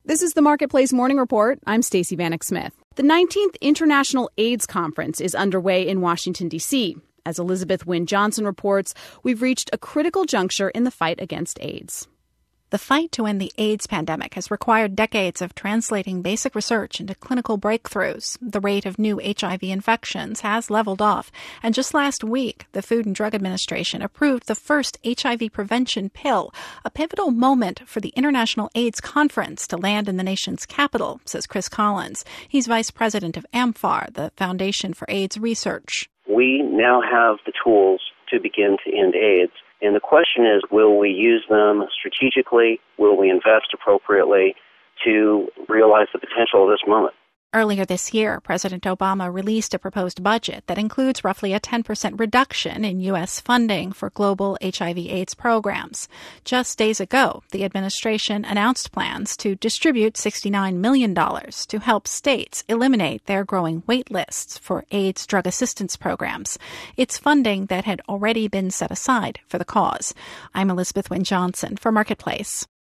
This is the Marketplace Morning Report. I'm Stacey Vanek Smith. The 19th International AIDS Conference is underway in Washington, D.C. As Elizabeth Wynne Johnson reports, we've reached a critical juncture in the fight against AIDS. The fight to end the AIDS pandemic has required decades of translating basic research into clinical breakthroughs. The rate of new HIV infections has leveled off, and just last week, the Food and Drug Administration approved the first HIV prevention pill, a pivotal moment for the International AIDS Conference to land in the nation's capital, says Chris Collins. He's vice president of AMFAR, the Foundation for AIDS Research. We now have the tools to begin to end AIDS. And the question is, will we use them strategically? Will we invest appropriately to realize the potential of this moment? Earlier this year, President Obama released a proposed budget that includes roughly a 10% reduction in U.S. funding for global HIV/AIDS programs. Just days ago, the administration announced plans to distribute $69 million to help states eliminate their growing wait lists for AIDS drug assistance programs. It's funding that had already been set aside for the cause. I'm Elizabeth Wynne Johnson for Marketplace.